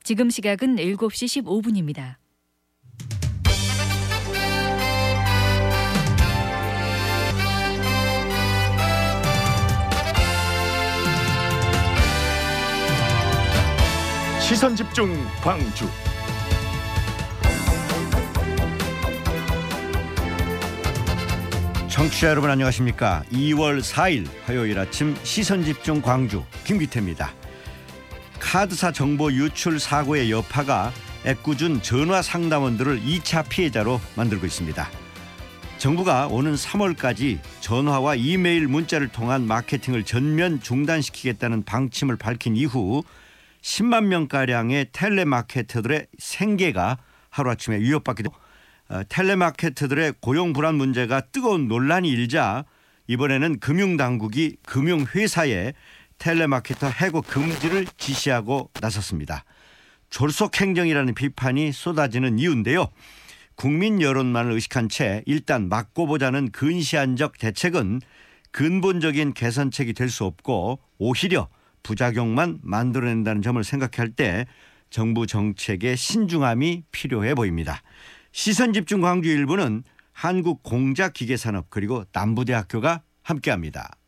지금 시각은 7시 15분입니다. 시선집중 광주. 청취자 여러분 안녕하십니까. 2월 4일 화요일 아침 시선집중 광주 김기태입니다. 카드사 정보 유출 사고의 여파가 애꿎은 전화 상담원들을 2차 피해자로 만들고 있습니다. 정부가 오는 3월까지 전화와 이메일 문자를 통한 마케팅을 전면 중단시키겠다는 방침을 밝힌 이후 10만 명가량의 텔레마케터들의 생계가 하루아침에 위협받기도 텔레마케터들의 고용 불안 문제가 뜨거운 논란이 일자 이번에는 금융당국이 금융회사에 텔레마케터 해고 금지를 지시하고 나섰습니다. 졸속행정이라는 비판이 쏟아지는 이유인데요. 국민 여론만을 의식한 채 일단 막고 보자는 근시안적 대책은 근본적인 개선책이 될 수 없고 오히려 부작용만 만들어낸다는 점을 생각할 때 정부 정책의 신중함이 필요해 보입니다. 시선집중 광주 일부는 한국공자기계산업 그리고 남부대학교가 함께합니다.